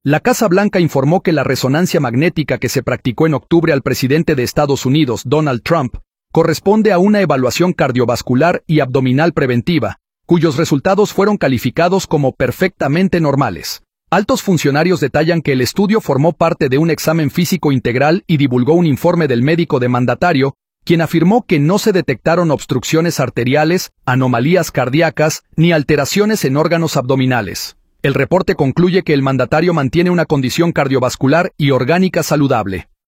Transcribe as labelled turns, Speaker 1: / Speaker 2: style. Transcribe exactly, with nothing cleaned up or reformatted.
Speaker 1: La Casa Blanca informó que la resonancia magnética que se practicó en octubre al presidente de Estados Unidos, Donald Trump, corresponde a una evaluación cardiovascular y abdominal preventiva, cuyos resultados fueron calificados como perfectamente normales. Altos funcionarios detallan que el estudio formó parte de un examen físico integral y divulgó un informe del médico demandatario, quien afirmó que no se detectaron obstrucciones arteriales, anomalías cardíacas, ni alteraciones en órganos abdominales. El reporte concluye que el mandatario mantiene una condición cardiovascular y orgánica saludable.